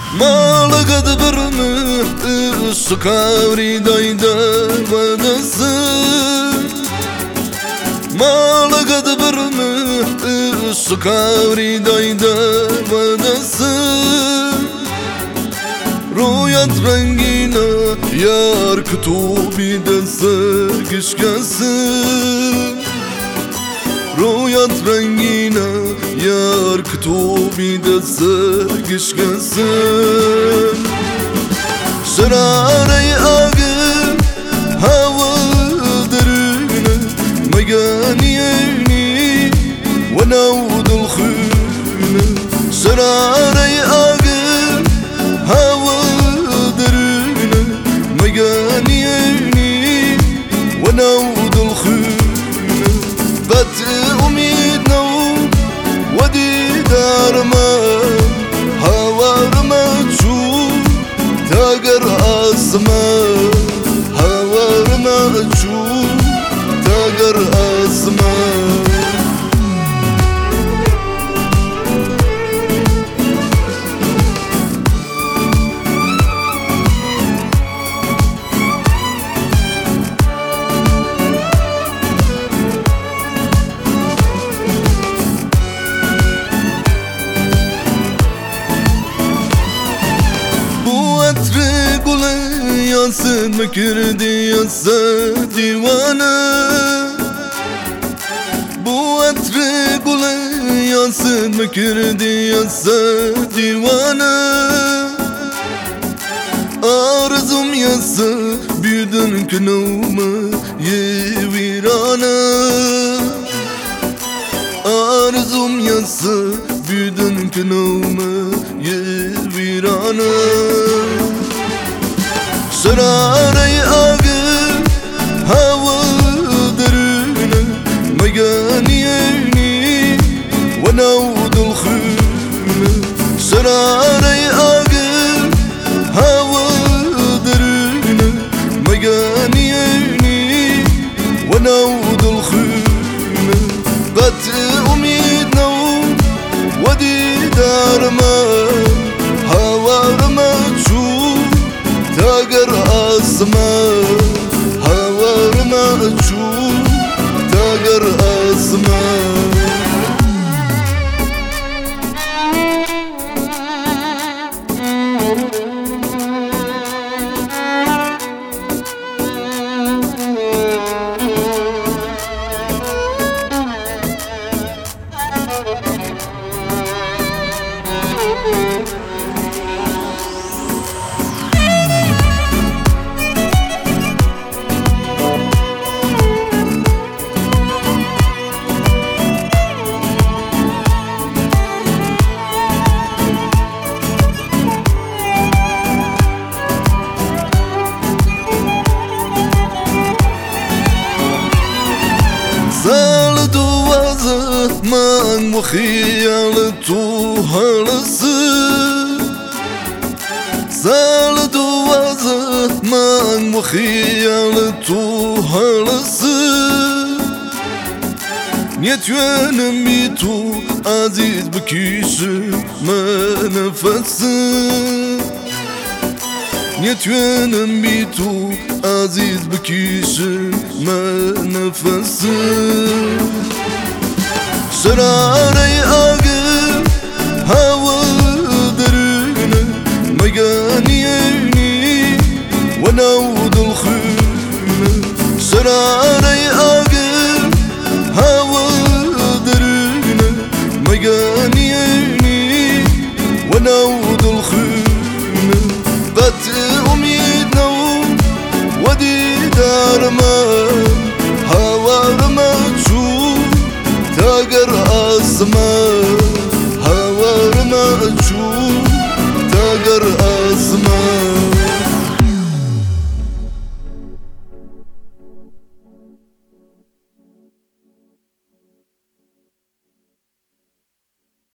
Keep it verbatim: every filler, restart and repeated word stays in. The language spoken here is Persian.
مالقد برمه سكاري دايدا ودسه مالقد برمه سكاري دايدا ودسه رويت رنگينه يار كتوبي دسه گشكسه رويت رنگينه يار كتوبي دسه گشكسه شراري آگه هوا درونه مگاني عيني ونود الخونه شراري آگه هوا درونه مگاني عيني ونود الخونه بات اميدنا وديدار ما هوار ما تشوف تاقر اسما هوار ما تشوف تاقر اسما ياسد مكردي ياسد ديوانا بو اتري قولي ياسد مكردي ياسد ديوانا آرزوم ياسد بيدن كنومه يويرانا آرزوم ياسد بيدن كنومه يويرانا شراري آگه هوا درونه مگاني عيني ونود الخونه شراري آگه هوا درونه مگاني عيني ونود الخونه قد اميدنا وديدار ما هوار ما تشوف تاقر اسما هوار ما تشوف تاقر اسما زال دوازه من وخيال تو هلسه زال دوازه من وخيال تو هلسه نيتوانم بيتو عزيز بكيشه ما نفسه نيتوانم بيتو عزيز بكيشه ما نفسه شراري آگه هوا درونه مگاني عيني ونود الخونه شراري آگه هوا درونه مگاني عيني ونود الخونه قد اميدنا وديدار ما هوار ما تشوف تاقر اسما